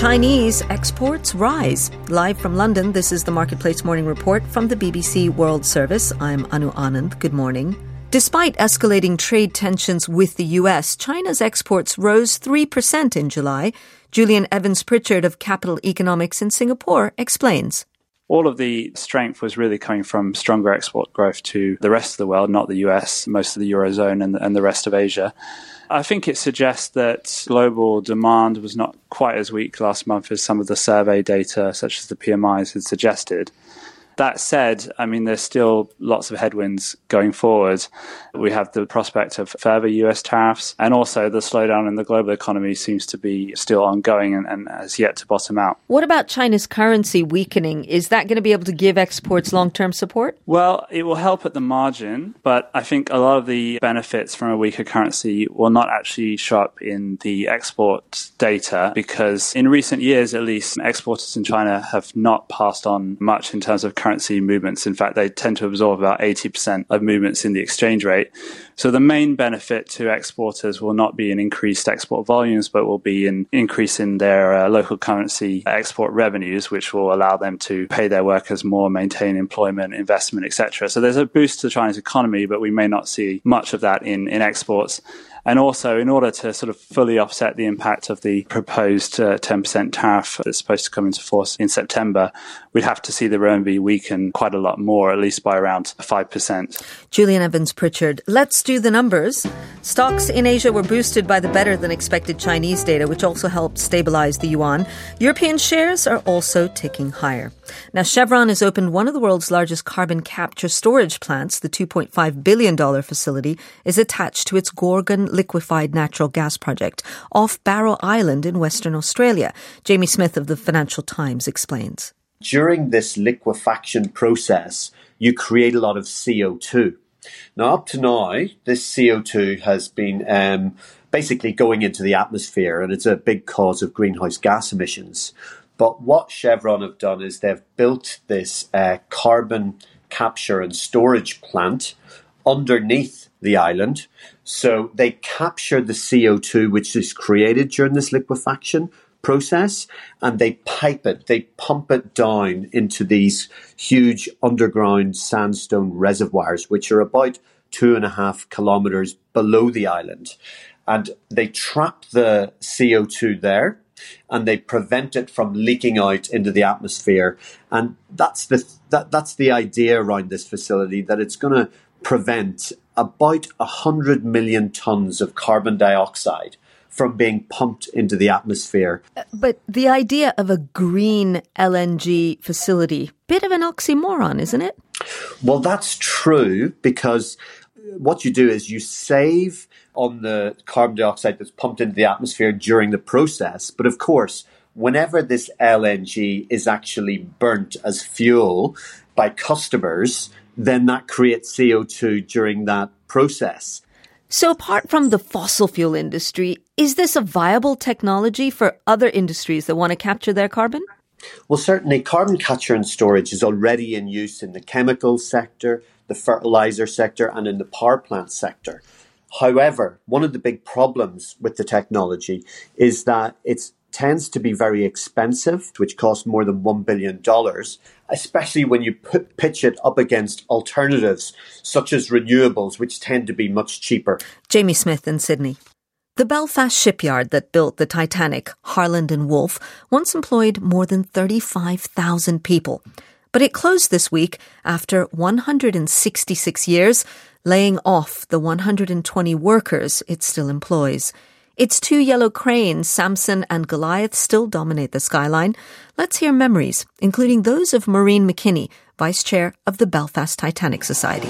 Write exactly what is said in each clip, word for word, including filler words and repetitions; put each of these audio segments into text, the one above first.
Chinese exports rise. Live from London, this is the Marketplace Morning Report from the B B C World Service. I'm Anu Anand. Good morning. Despite escalating trade tensions with the U S, China's exports rose three percent in July. Julian Evans-Pritchard of Capital Economics in Singapore explains. All of the strength was really coming from stronger export growth to the rest of the world, not the U S, most of the Eurozone and, and the rest of Asia. I think it suggests that global demand was not quite as weak last month as some of the survey data, such as the P M Is, had suggested. That said, I mean, there's still lots of headwinds going forward. We have the prospect of further U S tariffs, and also the slowdown in the global economy seems to be still ongoing and, and has yet to bottom out. What about China's currency weakening? Is that going to be able to give exports long-term support? Well, it will help at the margin, but I think a lot of the benefits from a weaker currency will not actually show up in the export data, because in recent years, at least, exporters in China have not passed on much in terms of currency movements. In fact, they tend to absorb about eighty percent of movements in the exchange rate. So the main benefit to exporters will not be in increased export volumes, but will be an increase in their uh, local currency export revenues, which will allow them to pay their workers more, maintain employment, investment, et cetera. So there's a boost to China's economy, but we may not see much of that in, in exports. And also, in order to sort of fully offset the impact of the proposed uh, ten percent tariff that's supposed to come into force in September, we'd have to see the renminbi weaken quite a lot more, at least by around five percent. Julian Evans-Pritchard. Let's do the numbers. Stocks in Asia were boosted by the better-than-expected Chinese data, which also helped stabilize the yuan. European shares are also ticking higher. Now, Chevron has opened one of the world's largest carbon capture storage plants. The two point five billion dollars facility is attached to its Gorgon liquefied natural gas project off Barrow Island in Western Australia. Jamie Smith of the Financial Times explains. During this liquefaction process, you create a lot of C O two. Now, up to now, this C O two has been um, basically going into the atmosphere, and it's a big cause of greenhouse gas emissions. But what Chevron have done is they've built this uh, carbon capture and storage plant underneath the island. So they capture the C O two which is created during this liquefaction process, and they pipe it, they pump it down into these huge underground sandstone reservoirs, which are about two and a half kilometres below the island. And they trap the C O two there, and they prevent it from leaking out into the atmosphere. And that's the that, that's the idea around this facility, that it's going to prevent about one hundred million tonnes of carbon dioxide from being pumped into the atmosphere. But the idea of a green L N G facility, bit of an oxymoron, isn't it? Well, that's true, because what you do is you save on the carbon dioxide that's pumped into the atmosphere during the process. But of course, whenever this L N G is actually burnt as fuel by customers, then that creates C O two during that process. So apart from the fossil fuel industry, is this a viable technology for other industries that want to capture their carbon? Well, certainly carbon capture and storage is already in use in the chemical sector, the fertilizer sector, and in the power plant sector. However, one of the big problems with the technology is that it tends to be very expensive, which costs more than one billion dollars, especially when you put, pitch it up against alternatives such as renewables, which tend to be much cheaper. Jamie Smith in Sydney. The Belfast shipyard that built the Titanic, Harland and Wolff, once employed more than thirty-five thousand people. But it closed this week after one hundred sixty-six years, laying off the one hundred twenty workers it still employs. Its two yellow cranes, Samson and Goliath, still dominate the skyline. Let's hear memories, including those of Maureen McKinney, Vice Chair of the Belfast Titanic Society.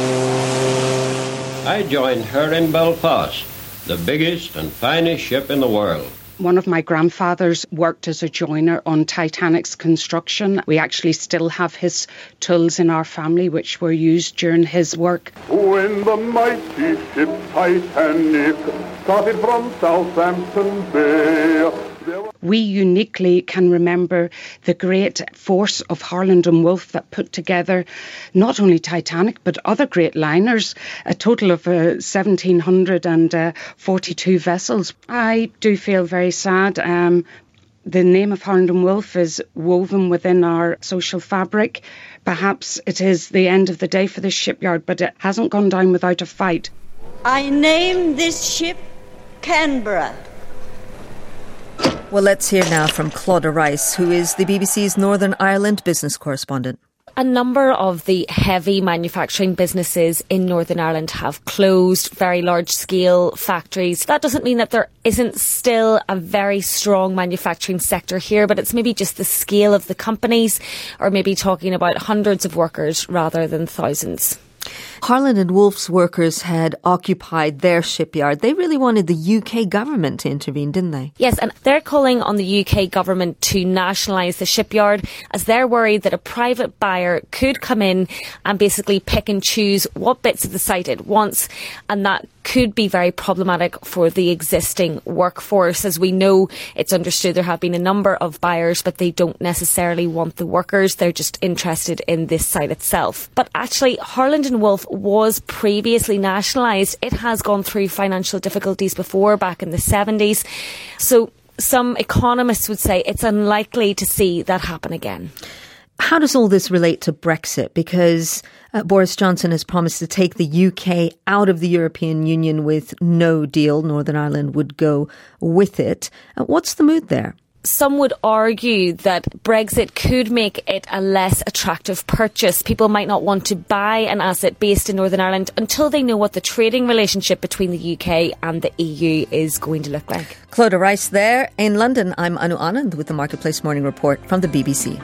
I joined her in Belfast, the biggest and finest ship in the world. One of my grandfathers worked as a joiner on Titanic's construction. We actually still have his tools in our family, which were used during his work. When the mighty ship Titanic started from Southampton Bay, we uniquely can remember the great force of Harland and Wolff that put together not only Titanic but other great liners, a total of uh, one thousand seven hundred forty-two vessels. I do feel very sad. Um, The name of Harland and Wolff is woven within our social fabric. Perhaps it is the end of the day for this shipyard, but it hasn't gone down without a fight. I named this ship Canberra. Well, let's hear now from Claudia Rice, who is the B B C's Northern Ireland business correspondent. A number of the heavy manufacturing businesses in Northern Ireland have closed, very large-scale factories. That doesn't mean that there isn't still a very strong manufacturing sector here, but it's maybe just the scale of the companies, or maybe talking about hundreds of workers rather than thousands. Harland and Wolff's workers had occupied their shipyard. They really wanted the U K government to intervene, didn't they? Yes, and they're calling on the U K government to nationalise the shipyard, as they're worried that a private buyer could come in and basically pick and choose what bits of the site it wants, and that could be very problematic for the existing workforce. As we know, it's understood there have been a number of buyers, but they don't necessarily want the workers. They're just interested in this site itself. But actually, Harland and Wolff was previously nationalised. It has gone through financial difficulties before, back in the seventies. So some economists would say it's unlikely to see that happen again. How does all this relate to Brexit? Because uh, Boris Johnson has promised to take the U K out of the European Union with no deal. Northern Ireland would go with it. Uh, what's the mood there? Some would argue that Brexit could make it a less attractive purchase. People might not want to buy an asset based in Northern Ireland until they know what the trading relationship between the U K and the E U is going to look like. Claudia Rice there. In London, I'm Anu Anand with the Marketplace Morning Report from the B B C.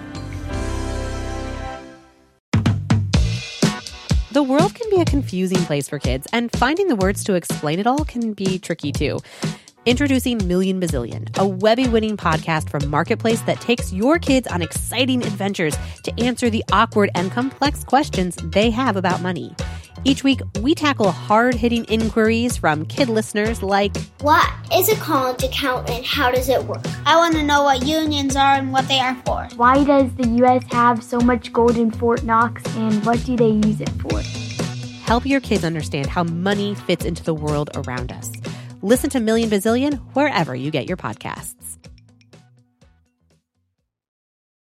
The world can be a confusing place for kids, and finding the words to explain it all can be tricky too. Introducing Million Bazillion, a Webby-winning podcast from Marketplace that takes your kids on exciting adventures to answer the awkward and complex questions they have about money. Each week, we tackle hard-hitting inquiries from kid listeners like, what is a college account and how does it work? I want to know what unions are and what they are for. Why does the U S have so much gold in Fort Knox and what do they use it for? Help your kids understand how money fits into the world around us. Listen to Million Bazillion wherever you get your podcasts.